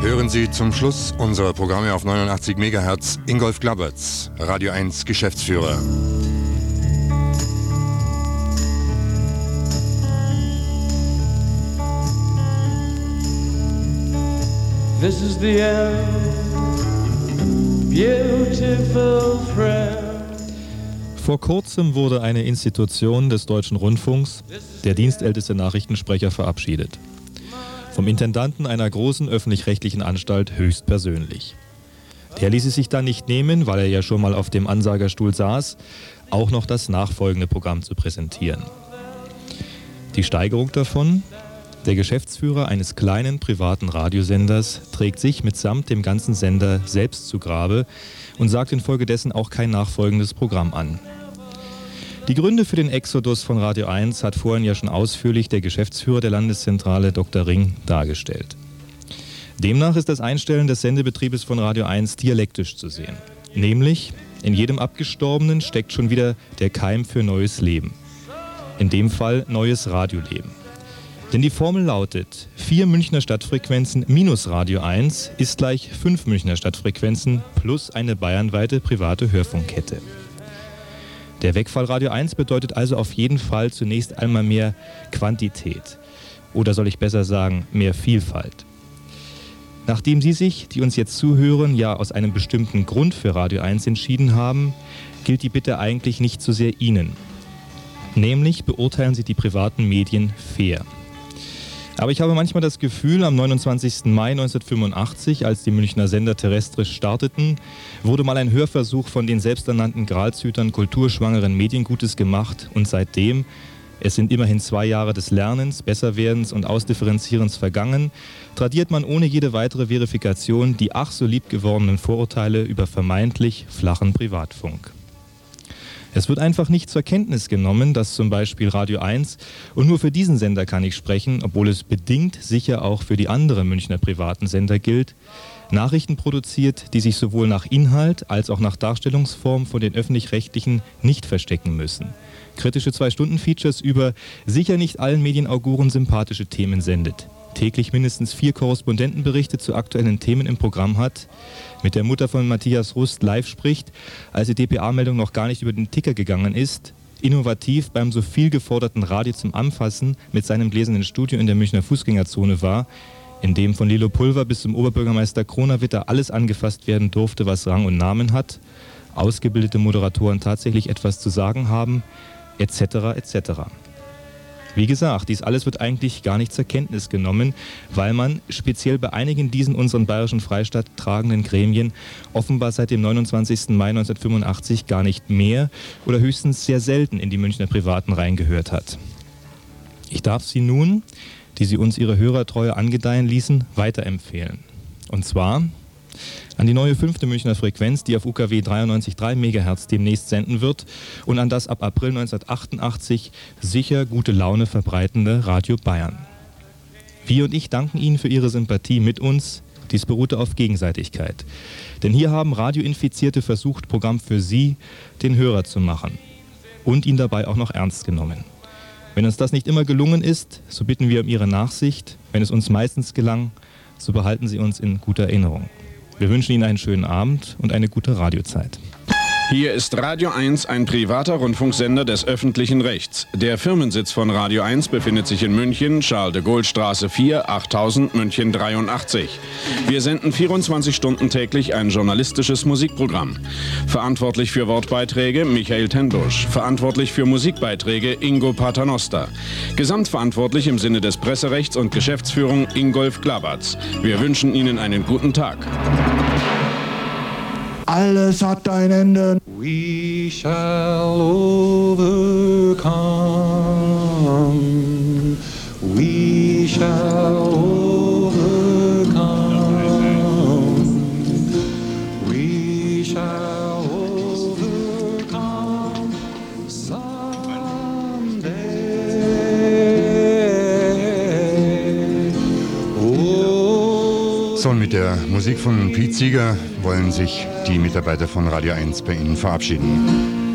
Hören Sie zum Schluss unserer Programme auf 89 MHz Ingolf Glabberts, Radio 1 Geschäftsführer. This is the end, beautiful friend. Vor kurzem wurde eine Institution des Deutschen Rundfunks, der dienstälteste Nachrichtensprecher, verabschiedet. Vom Intendanten einer großen öffentlich-rechtlichen Anstalt höchstpersönlich. Der ließ es sich dann nicht nehmen, weil er ja schon mal auf dem Ansagerstuhl saß, auch noch das nachfolgende Programm zu präsentieren. Die Steigerung davon: Der Geschäftsführer eines kleinen privaten Radiosenders trägt sich mitsamt dem ganzen Sender selbst zu Grabe und sagt infolgedessen auch kein nachfolgendes Programm an. Die Gründe für den Exodus von Radio 1 hat vorhin ja schon ausführlich der Geschäftsführer der Landeszentrale Dr. Ring dargestellt. Demnach ist das Einstellen des Sendebetriebes von Radio 1 dialektisch zu sehen. Nämlich, in jedem Abgestorbenen steckt schon wieder der Keim für neues Leben. In dem Fall neues Radioleben. Denn die Formel lautet: 4 Münchner Stadtfrequenzen minus Radio 1 ist gleich 5 Münchner Stadtfrequenzen plus eine bayernweite private Hörfunkkette. Der Wegfall Radio 1 bedeutet also auf jeden Fall zunächst einmal mehr Quantität. Oder soll ich besser sagen, mehr Vielfalt. Nachdem Sie sich, die uns jetzt zuhören, ja aus einem bestimmten Grund für Radio 1 entschieden haben, gilt die Bitte eigentlich nicht so sehr Ihnen. Nämlich beurteilen Sie die privaten Medien fair. Aber ich habe manchmal das Gefühl, am 29. Mai 1985, als die Münchner Sender terrestrisch starteten, wurde mal ein Hörversuch von den selbsternannten Gralshütern kulturschwangeren Mediengutes gemacht und seitdem, es sind immerhin 2 Jahre des Lernens, Besserwerdens und Ausdifferenzierens vergangen, tradiert man ohne jede weitere Verifikation die ach so lieb gewordenen Vorurteile über vermeintlich flachen Privatfunk. Es wird einfach nicht zur Kenntnis genommen, dass zum Beispiel Radio 1, und nur für diesen Sender kann ich sprechen, obwohl es bedingt sicher auch für die anderen Münchner privaten Sender gilt, Nachrichten produziert, die sich sowohl nach Inhalt als auch nach Darstellungsform von den öffentlich-rechtlichen nicht verstecken müssen. Kritische 2-Stunden-Features über sicher nicht allen Medienauguren sympathische Themen sendet, täglich mindestens 4 Korrespondentenberichte zu aktuellen Themen im Programm hat, mit der Mutter von Matthias Rust live spricht, als die dpa-Meldung noch gar nicht über den Ticker gegangen ist, innovativ beim so viel geforderten Radio zum Anfassen mit seinem gläsernen Studio in der Münchner Fußgängerzone war, in dem von Lilo Pulver bis zum Oberbürgermeister Kronawitter alles angefasst werden durfte, was Rang und Namen hat, ausgebildete Moderatoren tatsächlich etwas zu sagen haben, etc. etc. Wie gesagt, dies alles wird eigentlich gar nicht zur Kenntnis genommen, weil man, speziell bei einigen diesen unseren bayerischen Freistaat tragenden Gremien, offenbar seit dem 29. Mai 1985 gar nicht mehr oder höchstens sehr selten in die Münchner Privaten reingehört hat. Ich darf sie nun, die sie uns ihre Hörertreue angedeihen ließen, weiterempfehlen. Und zwar an die neue 5. Münchner Frequenz, die auf UKW 93,3 MHz demnächst senden wird, und an das ab April 1988 sicher gute Laune verbreitende Radio Bayern. Wir und ich danken Ihnen für Ihre Sympathie mit uns. Dies beruhte auf Gegenseitigkeit. Denn hier haben Radioinfizierte versucht, Programm für Sie, den Hörer zu machen. Und ihn dabei auch noch ernst genommen. Wenn uns das nicht immer gelungen ist, so bitten wir um Ihre Nachsicht. Wenn es uns meistens gelang, so behalten Sie uns in guter Erinnerung. Wir wünschen Ihnen einen schönen Abend und eine gute Radiozeit. Hier ist Radio 1, ein privater Rundfunksender des öffentlichen Rechts. Der Firmensitz von Radio 1 befindet sich in München, Charles-de-Gaulle-Straße 4, 8000, München 83. Wir senden 24 Stunden täglich ein journalistisches Musikprogramm. Verantwortlich für Wortbeiträge Michael Tenbusch. Verantwortlich für Musikbeiträge Ingo Paternoster. Gesamtverantwortlich im Sinne des Presserechts und Geschäftsführung Ingolf Glabberts. Wir wünschen Ihnen einen guten Tag. Alles hat ein Ende. We shall overcome. We shall overcome. We shall overcome someday. Oh. So, und mit der Musik von Pete Seeger wollen sich die Mitarbeiter von Radio 1 bei Ihnen verabschieden.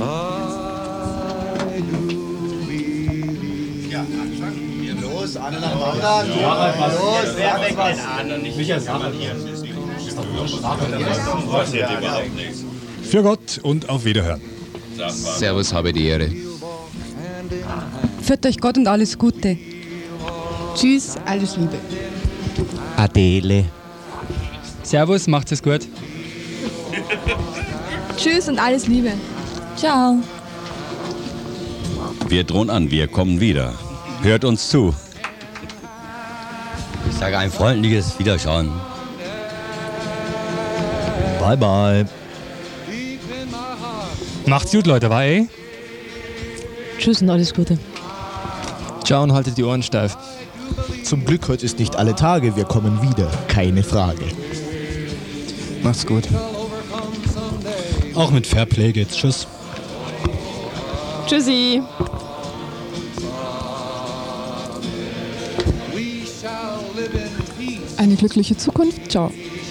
Ja, los, alle nach dem anderen. Für Gott und auf Wiederhören. Servus, habe die Ehre. Führt euch Gott und alles Gute. Tschüss, alles Liebe. Adele. Servus, macht es gut. Tschüss und alles Liebe. Ciao. Wir drohen an, wir kommen wieder. Hört uns zu. Ich sage ein freundliches Wiederschauen. Bye bye. Macht's gut, Leute, bye. Tschüss und alles Gute. Ciao und haltet die Ohren steif. Zum Glück heute ist nicht alle Tage, wir kommen wieder. Keine Frage. Macht's gut. Auch mit Fairplay geht's. Tschüss. Tschüssi. Eine glückliche Zukunft. Ciao.